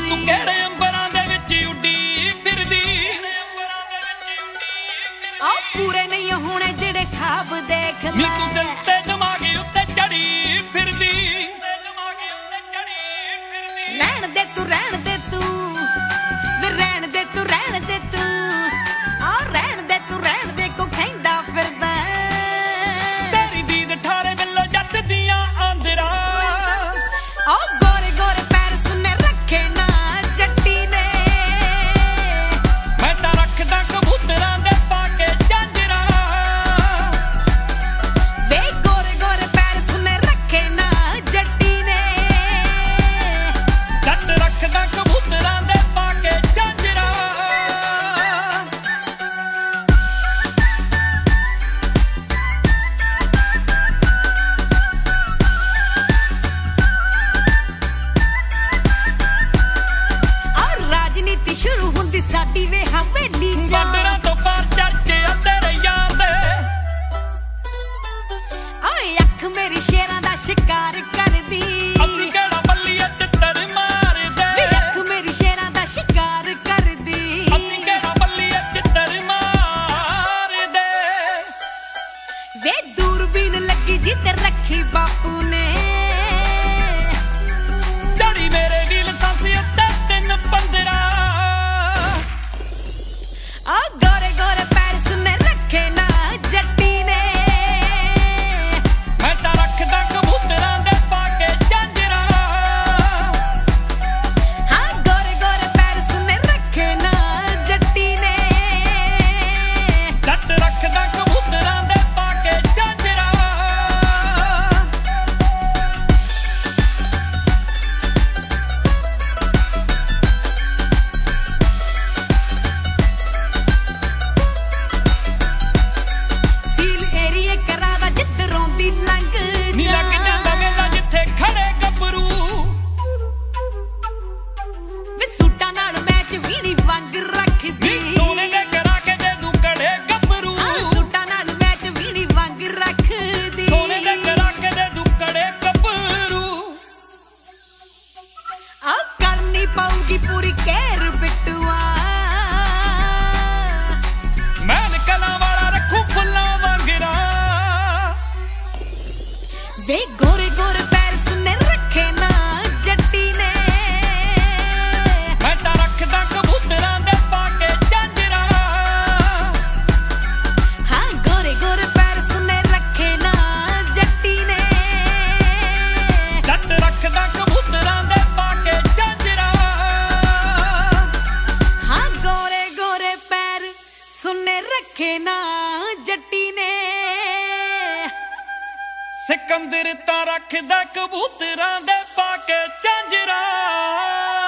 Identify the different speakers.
Speaker 1: ਤੂੰ ਕਿਹੜੇ ਅੰਬਰਾਂ ਦੇ ਵਿੱਚ ਉੱਡੀ ਫਿਰਦੀ
Speaker 2: ਆ ਪੂਰੇ ਨਹੀਂ ਹੋਣੇ ਜਿਹੜੇ ਖਾਬ ਦੇਖ ਲੈ
Speaker 1: ਨੀ ਤੂੰ ਦਿਲ ਤੇ ਦਿਮਾਗ ਉੱਤੇ ਚੜੀ ਫਿਰਦੀ
Speaker 2: ਰਹਿਣ ਦੇ ਤੂੰ ਰਹਿਣ ਦੇ ਤੂੰ ਵੇ ਰਹਿਣ ਦੇ ਤੂੰ ਰਹਿਣ ਦੇ ਤੂੰ ਆ ਰਹਿਣ ਦੇ ਤੂੰ ਰਹਿਣ ਦੇ ਕੋ ਕਹਿੰਦਾ ਫਿਰਦਾ
Speaker 1: ਤੇਰੀ ਦੀਦ ਠਾਰੇ ਮਿਲੋ ਜੱਟ ਦੀਆਂ ਆਂਦਰਾਂ
Speaker 2: ਆ ਗੋਰੇ ਗੋਰੇ ਪੈਰ ਸੁਨੇ ਰੱਖੇ ਨਾ ਜੱਟੀ ਨੇ
Speaker 1: ਮੈਂ ਤਾਂ ਰੱਖਦਾ ਕਬੂਤਰਾਂ ਦੇ ਪਾ ਕੇ ਜਾਂਜਰਾਂ
Speaker 2: ਵੇ ਗੋਰੇ ਗੋਰੇ ਪੈਰ ਸੁਨੇ ਰੱਖੇ ਨਾ ਜੱਟੀ ਨੇ
Speaker 1: ਜੱਟ ਰੱਖਦਾ ਕਬੂਤਰਾਂ ਦੇ ਪਾ ਕੇ ਜਾਂਜਰਾਂ
Speaker 2: ਆ ਰਾਜਨੀਤੀ ਸ਼ੁਰੂ ਹੁੰਦੀ ਸਾਡੀ ਵੇ ਹਵੇਲੀ ਚ
Speaker 1: ਬਾਰਡਰਾਂ ਤੋਂ ਪਾਰ ਚਰਚੇ ਆ ਤੇਰੇ ਯਾਰ ਦੇ
Speaker 2: ਓਏ ਅੱਖ ਮੇਰੀ ਸ਼ੇਰਾਂ ਦਾ ਸ਼ਿਕਾਰ ਕਰਦੀ
Speaker 1: ਅਸੀਂ ਕਿਹੜਾ ਬੱਲੀਏ ਤਿੱਤਰ ਮਾਰਦੇ
Speaker 2: ਵੇ ਅੱਖ ਮੇਰੀ ਸ਼ੇਰਾਂ ਦਾ ਸ਼ਿਕਾਰ ਕਰਦੀ
Speaker 1: ਅਸੀਂ ਕਿਹੜਾ ਬੱਲੀਏ ਤਿੱਤਰ ਮਾਰਦੇ
Speaker 2: ਵੇ ਦੂਰਬੀਨ ਲੱਗੀ ਜਿੱਤੇ ਰੱਖੀ ਬਾਪੂ ਨੇ
Speaker 1: ਜੜੀ ਮੇਰੇ ਵੀ ਲਾਇਸੈਂਸ ਉੱਤੇ 3-15
Speaker 2: ਆ ਗੋਰੇ ਗੋਰੇ ਪੈਰ ਸੁਨੇ ਰੱਖੇ ਨਾ ਜੱਟੀ ਨੇ
Speaker 1: ਮੈਂ ਤਾਂ ਰੱਖਦਾ ਕਬੂਤਰਾਂ ਦੇ ਪਾ ਕੇ ਜਾਂਜਰਾਂ
Speaker 2: ਹਾਂ ਗੋਰੇ ਗੋਰੇ ਪੈਰ ਸੁਨੇ ਰੱਖੇ ਨਾ ਜੱਟੀ ਨੇ
Speaker 1: ਜੱਟ ਰੱਖਦਾ ਕਬੂਤਰਾਂ ਦੇ ਪਾ ਕੇ ਜਾਂਜਰਾਂ
Speaker 2: ਸੀਲ ਏਰੀਏ ਕਰਾਦਾ ਜਿੱਧਰੋਂ ਦੀ ਲੰਘ
Speaker 1: ਨੀ ਲੱਗ ਜਾਂਦਾ ਮੇਲਾ ਜਿੱਥੇ ਖੜੇ ਗੱਭਰੂ
Speaker 2: ਵੇ ਸੂਟਾਂ ਨਾਲ ਮੈਚ ਵੀਣੀ ਵਾਂਗ
Speaker 1: ਨੀ
Speaker 2: ਰੱਖਦੀ
Speaker 1: ਸੋਨੇ ਦੇ ਕਰਾ ਕੇ ਦੇ ਦੂ ਕੜੇ ਗੱਭਰੂ
Speaker 2: ਆ ਸੂਟਾਂ ਨਾਲ ਮੈਚ ਵੀਣੀ ਵਾਂਗ ਰੱਖਦੀ
Speaker 1: ਸੋਨੇ ਦੇ ਕਰਾ ਕੇ ਦੇ ਦੂ ਕੜੇ ਗੱਭਰੂ
Speaker 2: ਆ ਕਰਨੀ ਪਊਗੀ ਪੂਰੀ ਕੇਰ ਬਿੱਟੂਆ
Speaker 1: ਮੈਂ ਨਿਕਲਾਂ ਵਾਲਾ ਰੱਖੂ ਫੁੱਲਾਂ ਵਾਂਗਰਾਂ
Speaker 2: ਵੇ ਗੋਰੇ ਗੋਰੇ ਪੈਰ ਸੁਨੇ ਰੱਖੇ ਨਾ ਜੱਟੀ ਨੇ
Speaker 1: ਮੈਂ ਤਾਂ ਰੱਖਦਾ ਕਬੂਤਰਾਂ ਦੇ ਪਾ ਕੇ ਜਾਂਜਰਾਂ
Speaker 2: ਹਾਂ ਗੋਰੇ ਗੋਰੇ ਪੈਰ ਸੁਨੇ ਰੱਖੇ ਨਾ ਜੱਟੀ ਨੇ
Speaker 1: ਜੱਟ ਰੱਖਦਾ ਕਬੂਤਰਾਂ ਦੇ ਪਾ ਕੇ ਜਾਂਜਰਾਂ
Speaker 2: ਹਾਂ ਗੋਰੇ ਗੋਰੇ ਪੈਰ ਸੁਨੇ ਰੱਖੇ ਨਾ ਜੱਟੀ ਨੇ
Speaker 1: ਸਿਕੰਦਰ ਤਾਂ ਰੱਖਦਾ ਕਬੂਤਰਾਂ ਦੇ ਪਾ ਕੇ ਜਾਂਜਰਾਂ